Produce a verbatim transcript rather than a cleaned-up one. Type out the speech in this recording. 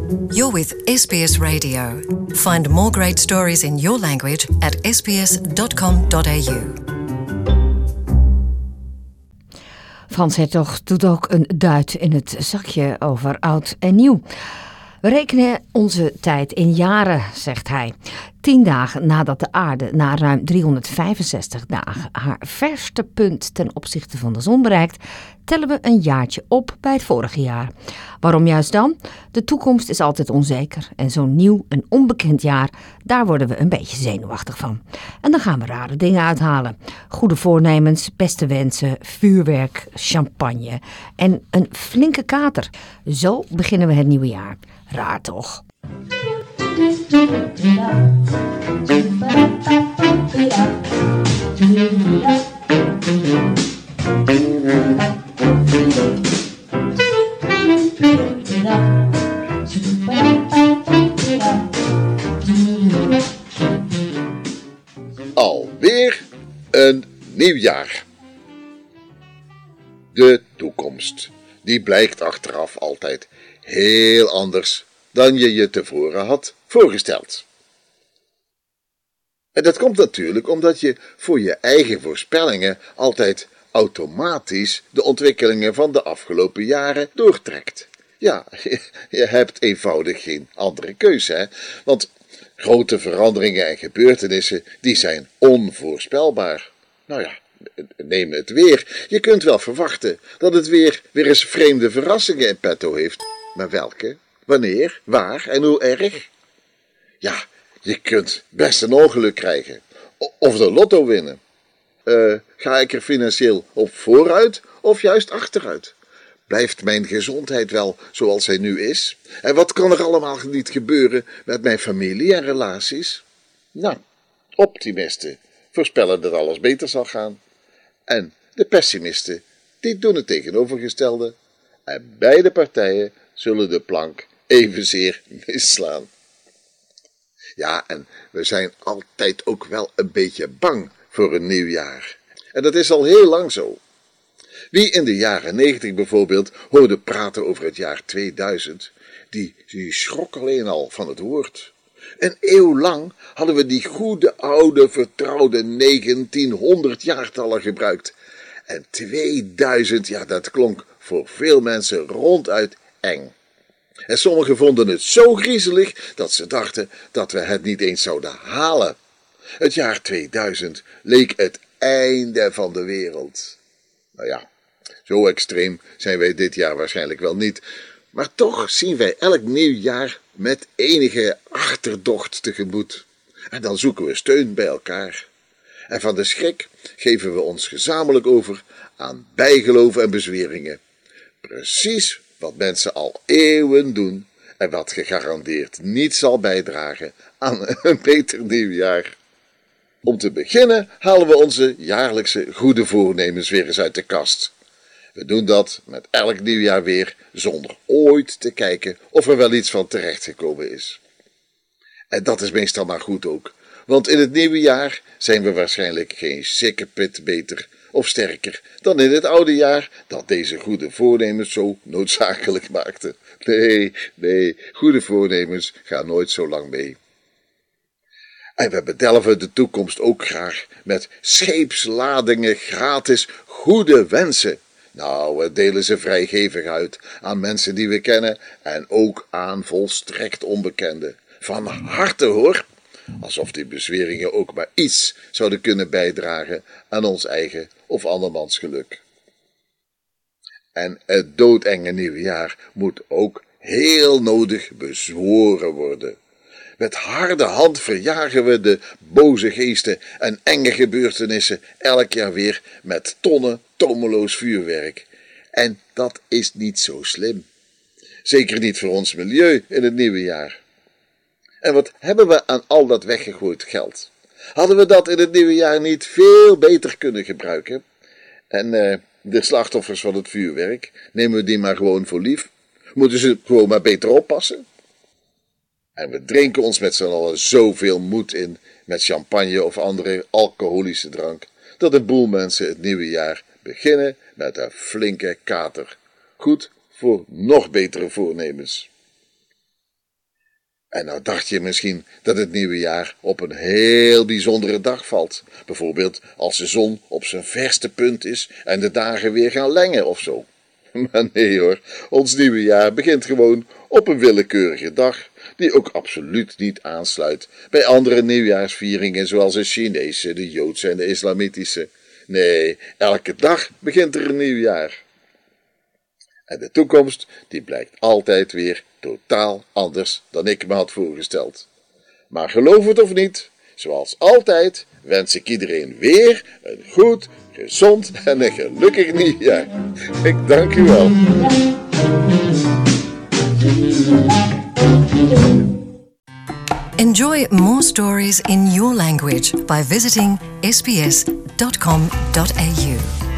You're with S B S Radio. Find more great stories in your language at s b s dot com dot a u. Frans Hertog doet ook een duit in het zakje over oud en nieuw. We rekenen onze tijd in jaren, zegt hij. Tien dagen nadat de aarde na ruim driehonderdvijfenzestig dagen haar verste punt ten opzichte van de zon bereikt, tellen we een jaartje op bij het vorige jaar. Waarom juist dan? De toekomst is altijd onzeker en zo'n nieuw en onbekend jaar, daar worden we een beetje zenuwachtig van. En dan gaan we rare dingen uithalen. Goede voornemens, beste wensen, vuurwerk, champagne en een flinke kater. Zo beginnen we het nieuwe jaar. Raar toch? Alweer een nieuw jaar. De toekomst, die blijkt achteraf altijd heel anders dan je je tevoren had voorgesteld. En dat komt natuurlijk omdat je voor je eigen voorspellingen altijd automatisch de ontwikkelingen van de afgelopen jaren doortrekt. Ja, je, je hebt eenvoudig geen andere keuze, hè? Want grote veranderingen en gebeurtenissen, die zijn onvoorspelbaar. Nou ja, neem het weer. Je kunt wel verwachten dat het weer weer eens vreemde verrassingen in petto heeft. Maar welke? Wanneer? Waar? En hoe erg? Ja, je kunt best een ongeluk krijgen. Of de lotto winnen. Uh, ga ik er financieel op vooruit of juist achteruit? Blijft mijn gezondheid wel zoals zij nu is? En wat kan er allemaal niet gebeuren met mijn familie en relaties? Nou, optimisten voorspellen dat alles beter zal gaan. En de pessimisten, die doen het tegenovergestelde. En beide partijen zullen de plank evenzeer misslaan. Ja, en we zijn altijd ook wel een beetje bang voor een nieuw jaar. En dat is al heel lang zo. Wie in de jaren negentig bijvoorbeeld hoorde praten over het jaar tweeduizend, die, die schrok alleen al van het woord. Een eeuw lang hadden we die goede oude vertrouwde negentienhonderd jaartallen gebruikt. En tweeduizend, ja, dat klonk voor veel mensen ronduit eng. En sommigen vonden het zo griezelig dat ze dachten dat we het niet eens zouden halen. Het jaar tweeduizend leek het einde van de wereld. Nou ja, zo extreem zijn wij dit jaar waarschijnlijk wel niet. Maar toch zien wij elk nieuw jaar met enige achterdocht tegemoet. En dan zoeken we steun bij elkaar. En van de schrik geven we ons gezamenlijk over aan bijgeloof en bezweringen. Precies wat mensen al eeuwen doen en wat gegarandeerd niet zal bijdragen aan een beter nieuwjaar. Om te beginnen halen we onze jaarlijkse goede voornemens weer eens uit de kast. We doen dat met elk nieuwjaar weer zonder ooit te kijken of er wel iets van terechtgekomen is. En dat is meestal maar goed ook, want in het nieuwe jaar zijn we waarschijnlijk geen sikkepit beter of sterker dan in het oude jaar dat deze goede voornemens zo noodzakelijk maakte. Nee, nee, goede voornemens gaan nooit zo lang mee. En we bedelven de toekomst ook graag met scheepsladingen gratis goede wensen. Nou, we delen ze vrijgevig uit aan mensen die we kennen en ook aan volstrekt onbekenden. Van harte hoor, alsof die bezweringen ook maar iets zouden kunnen bijdragen aan ons eigen of andermans geluk. En het doodenge nieuwe jaar moet ook heel nodig bezworen worden. Met harde hand verjagen we de boze geesten en enge gebeurtenissen elk jaar weer met tonnen tomeloos vuurwerk. En dat is niet zo slim. Zeker niet voor ons milieu in het nieuwe jaar. En wat hebben we aan al dat weggegooid geld? Hadden we dat in het nieuwe jaar niet veel beter kunnen gebruiken? En uh, de slachtoffers van het vuurwerk, nemen we die maar gewoon voor lief? Moeten ze gewoon maar beter oppassen? En we drinken ons met z'n allen zoveel moed in met champagne of andere alcoholische drank, dat een boel mensen het nieuwe jaar beginnen met een flinke kater. Goed voor nog betere voornemens. En nou dacht je misschien dat het nieuwe jaar op een heel bijzondere dag valt. Bijvoorbeeld als de zon op zijn verste punt is en de dagen weer gaan lengen of zo. Maar nee hoor, ons nieuwe jaar begint gewoon op een willekeurige dag, die ook absoluut niet aansluit bij andere nieuwjaarsvieringen zoals de Chinese, de Joodse en de Islamitische. Nee, elke dag begint er een nieuw jaar. En de toekomst, die blijkt altijd weer totaal anders dan ik me had voorgesteld. Maar geloof het of niet, zoals altijd wens ik iedereen weer een goed, gezond en een gelukkig nieuwjaar. Ik dank u wel. Enjoy more stories in your language by visiting s b s dot com dot a u.